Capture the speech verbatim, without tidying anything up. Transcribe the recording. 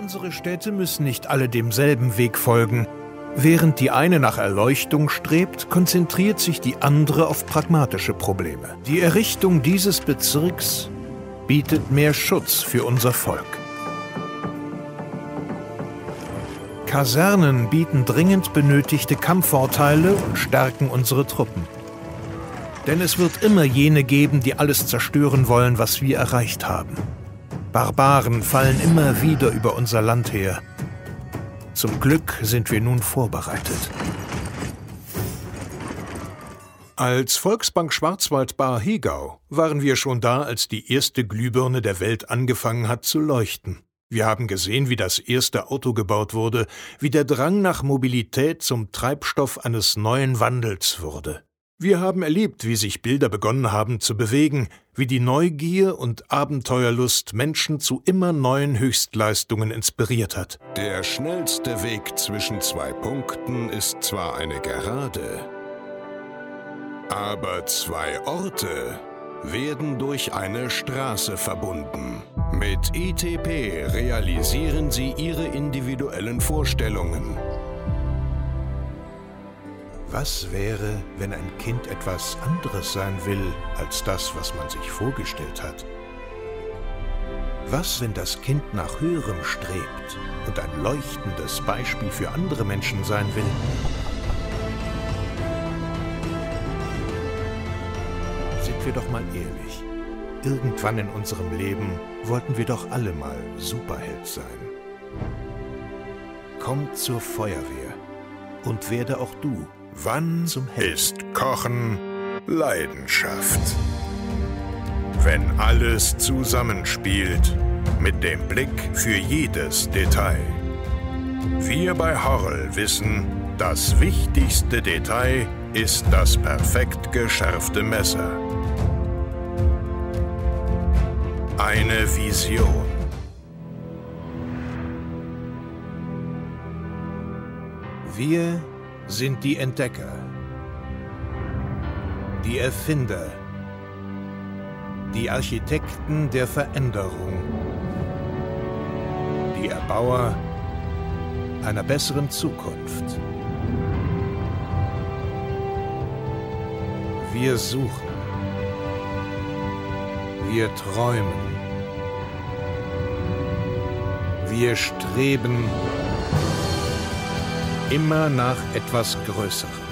Unsere Städte müssen nicht alle demselben Weg folgen. Während die eine nach Erleuchtung strebt, konzentriert sich die andere auf pragmatische Probleme. Die Errichtung dieses Bezirks bietet mehr Schutz für unser Volk. Kasernen bieten dringend benötigte Kampfvorteile und stärken unsere Truppen. Denn es wird immer jene geben, die alles zerstören wollen, was wir erreicht haben. Barbaren fallen immer wieder über unser Land her. Zum Glück sind wir nun vorbereitet. Als Volksbank Schwarzwald-Bar-Hegau waren wir schon da, als die erste Glühbirne der Welt angefangen hat zu leuchten. Wir haben gesehen, wie das erste Auto gebaut wurde, wie der Drang nach Mobilität zum Treibstoff eines neuen Wandels wurde. Wir haben erlebt, wie sich Bilder begonnen haben zu bewegen, wie die Neugier und Abenteuerlust Menschen zu immer neuen Höchstleistungen inspiriert hat. Der schnellste Weg zwischen zwei Punkten ist zwar eine Gerade, aber zwei Orte werden durch eine Straße verbunden. Mit I T P realisieren Sie Ihre individuellen Vorstellungen. Was wäre, wenn ein Kind etwas anderes sein will, als das, was man sich vorgestellt hat? Was, wenn das Kind nach Höherem strebt und ein leuchtendes Beispiel für andere Menschen sein will? Sind wir doch mal ehrlich. Irgendwann in unserem Leben wollten wir doch alle mal Superheld sein. Komm zur Feuerwehr und werde auch du Wann zum Helden. Ist Kochen Leidenschaft? Wenn alles zusammenspielt, mit dem Blick für jedes Detail. Wir bei Horrell wissen, das wichtigste Detail ist das perfekt geschärfte Messer. Eine Vision. Wir sind die Entdecker, die Erfinder, die Architekten der Veränderung, die Erbauer einer besseren Zukunft. Wir suchen, wir träumen, wir streben immer nach etwas Größerem.